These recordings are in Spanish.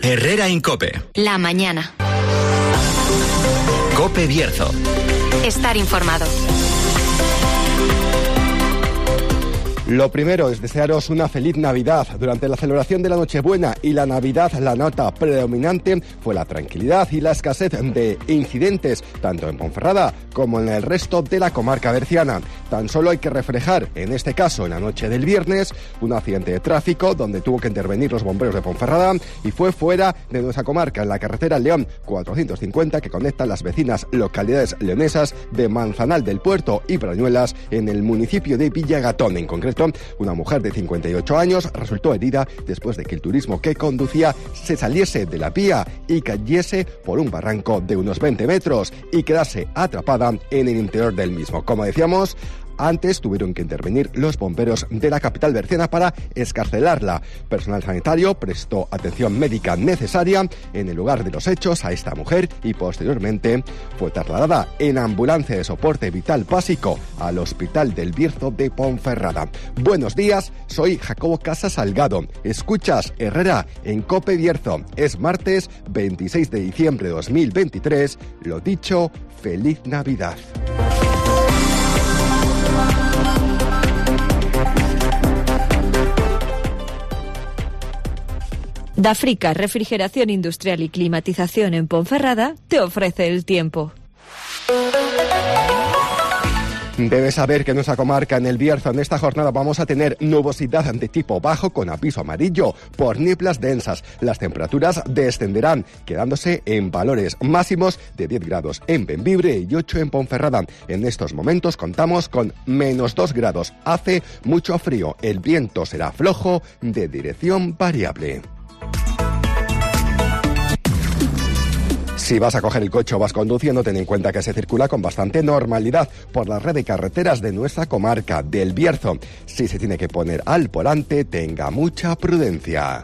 Herrera Incope. La mañana. Cope Bierzo. Estar informado. Lo primero es desearos una feliz Navidad. Durante la celebración de la Nochebuena y la Navidad, la nota predominante fue la tranquilidad y la escasez de incidentes, tanto en Ponferrada como en el resto de la comarca berciana. Tan solo hay que reflejar, en este caso, en la noche del viernes, un accidente de tráfico donde tuvo que intervenir los bomberos de Ponferrada y fue fuera de nuestra comarca, en la carretera León 450, que conecta las vecinas localidades leonesas de Manzanal del Puerto y Brañuelas, en el municipio de Villagatón. En concreto, una mujer de 58 años resultó herida después de que el turismo que conducía se saliese de la vía y cayese por un barranco de unos 20 metros y quedase atrapada en el interior del mismo. Como decíamos, antes tuvieron que intervenir los bomberos de la capital berciana para excarcelarla. Personal sanitario prestó atención médica necesaria en el lugar de los hechos a esta mujer y posteriormente fue trasladada en ambulancia de soporte vital básico al Hospital del Bierzo de Ponferrada. Buenos días, soy Jacobo Casas Salgado. Escuchas Herrera en Cope Bierzo. Es martes 26 de diciembre de 2023. Lo dicho, feliz Navidad. Dafrica, refrigeración industrial y climatización en Ponferrada, te ofrece el tiempo. Debes saber que en nuestra comarca, en el Bierzo, en esta jornada vamos a tener nubosidad de tipo bajo con aviso amarillo por nieblas densas. Las temperaturas descenderán, quedándose en valores máximos de 10 grados en Bembibre y 8 en Ponferrada. En estos momentos contamos con -2 grados. Hace mucho frío. El viento será flojo de dirección variable. Si vas a coger el coche o vas conduciendo, ten en cuenta que se circula con bastante normalidad por la red de carreteras de nuestra comarca del Bierzo. Si se tiene que poner al volante, tenga mucha prudencia.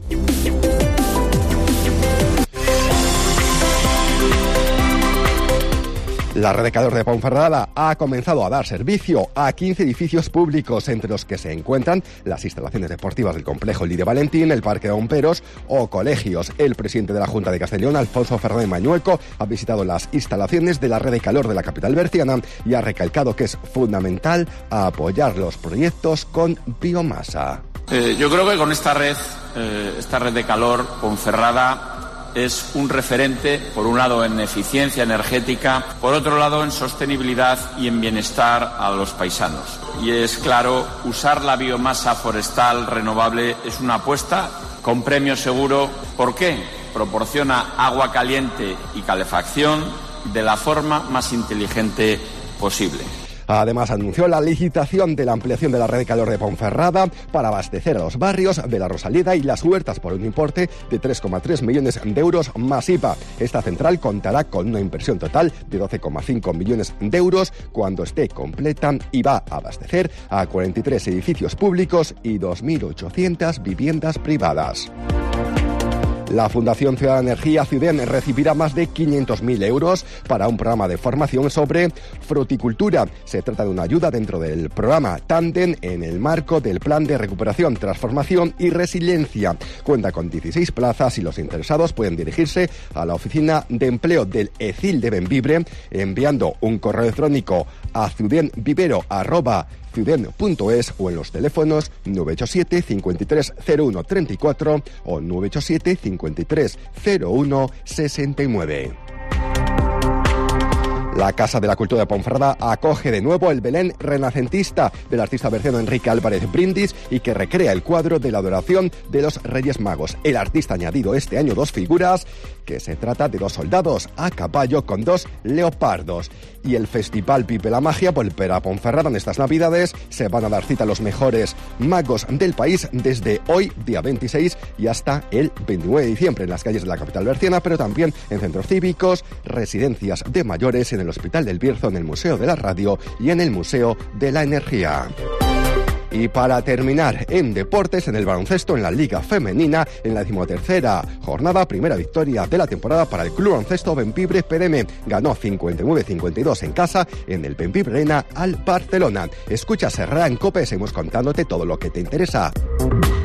La red de calor de Ponferrada ha comenzado a dar servicio a 15 edificios públicos, entre los que se encuentran las instalaciones deportivas del complejo Lidia Valentín, el Parque de Bomberos o colegios. El presidente de la Junta de Castellón, Alfonso Fernández Mañueco, ha visitado las instalaciones de la red de calor de la capital berciana y ha recalcado que es fundamental apoyar los proyectos con biomasa. Yo creo que con esta red de calor, Ponferrada es un referente, por un lado, en eficiencia energética, por otro lado, en sostenibilidad y en bienestar a los paisanos. Y es claro, usar la biomasa forestal renovable es una apuesta con premio seguro. ¿Por qué? Proporciona agua caliente y calefacción de la forma más inteligente posible. Además, anunció la licitación de la ampliación de la red de calor de Ponferrada para abastecer a los barrios de La Rosaleda y Las Huertas por un importe de 3,3 millones de euros más IVA. Esta central contará con una inversión total de 12,5 millones de euros cuando esté completa y va a abastecer a 43 edificios públicos y 2.800 viviendas privadas. La Fundación Ciudad de Energía, CIUDEN, recibirá más de 500.000 euros para un programa de formación sobre fruticultura. Se trata de una ayuda dentro del programa Tandem en el marco del Plan de Recuperación, Transformación y Resiliencia. Cuenta con 16 plazas y los interesados pueden dirigirse a la oficina de empleo del ECIL de Bembibre enviando un correo electrónico a ciuden.vivero@ciuden.es o en los teléfonos 987 53 01 34 o 987 53 01 69. La Casa de la Cultura de Ponferrada acoge de nuevo el Belén renacentista del artista berciano Enrique Álvarez Brindis y que recrea el cuadro de la adoración de los Reyes Magos. El artista ha añadido este año 2 figuras, que se trata de 2 soldados a caballo con 2 leopardos. Y el Festival Vive la Magia volverá a Ponferrada en estas Navidades. Se van a dar cita a los mejores magos del país desde hoy, día 26, y hasta el 29 de diciembre en las calles de la capital berciana, pero también en centros cívicos, residencias de mayores, en el Hospital del Bierzo, en el Museo de la Radio y en el Museo de la Energía. Y para terminar, en deportes, en el baloncesto, en la Liga Femenina, en la 13ª jornada, primera victoria de la temporada para el Club Baloncesto Bembibre PDM. Ganó 59-52 en casa, en el Bembibre Arena, al Barcelona. Escucha Herrera en COPE, seguimos contándote todo lo que te interesa.